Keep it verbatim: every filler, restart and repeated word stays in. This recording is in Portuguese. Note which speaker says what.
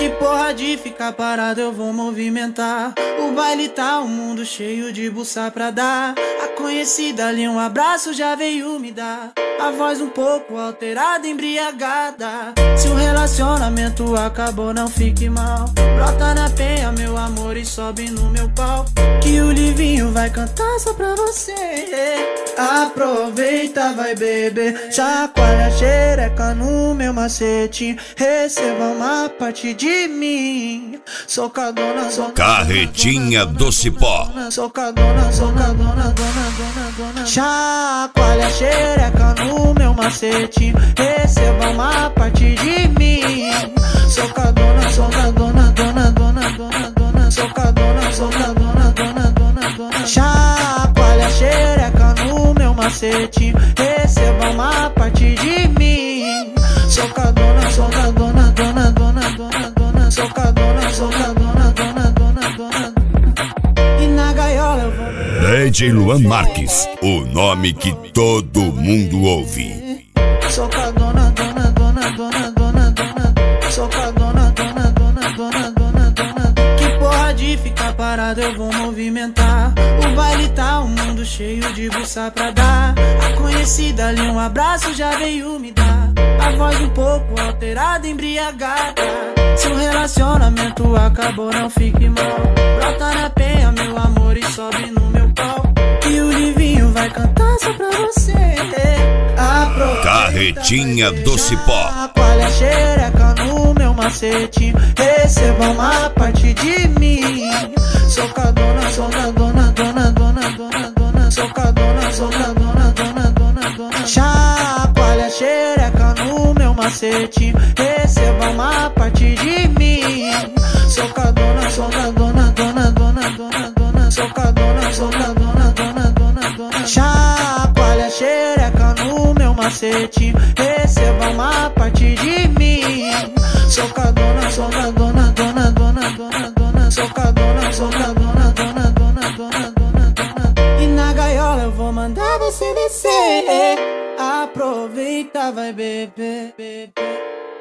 Speaker 1: Que porra de ficar parado, eu vou movimentar. O baile tá um mundo cheio de buça pra dar. A conhecida ali um abraço já veio me dar. A voz um pouco alterada, embriagada. Se o relacionamento acabou, não fique mal. Brota na penha, meu amor, e sobe no meu pau. Que o Livinho vai cantar só pra você. Aproveita, vai beber. Chacoalha a xereca no meu macete. Receba uma parte de mim. Socadona, socadona.
Speaker 2: Carretinha do Cipó.
Speaker 1: Socadona, socadona, dona, dona, dona. Chacoalha a xereca no meu macete. Receba uma parte de mim. Socadona, socadona, dona, dona, dona, dona. Socadona, socadona, dona, dona, dona. Chacoalha a xereca no meu macete. Receba uma parte de mim. Socadona, socadona, dona, dona, dona, dona. Socadona, socadona, dona, dona, dona. E na gaiola eu vou
Speaker 2: D J Luan Marques, o nome que todo mundo ouve.
Speaker 1: Socadona, dona, dona, dona, dona, dona. Socadona, dona, dona, dona, dona, dona. Que porra de ficar parado, eu vou movimentar. O baile tá um mundo cheio de buça pra dar. A conhecida ali um abraço já veio me dar. A voz um pouco alterada, embriagada. Se o relacionamento acabou, não fique mal. Brota na penha, meu amor, e sobe no meu pau. E o Livinho vai cantar só pra você. Aproveita,
Speaker 2: Carretinha do Cipó.
Speaker 1: chacoalha a xereca no meu macete. Receba uma parte de mim. Socadona, socadona, dona, dona, dona, dona. Socadona, socadona, dona, dona, dona. Chacoalha a xereca no meu macete. Receba uma parte de mim. Socadona, socadona, dona, dona, dona, dona. Socadona, socadona, dona, dona, dona. Chacoalha a xereca no meu macete. Receba uma parte de mim. Socadona, socadona, dona, dona, dona, dona. Socadona, socadona, dona, dona, dona, dona, dona. E na gaiola eu vou mandar você descer. Aproveita, vai beber, beber.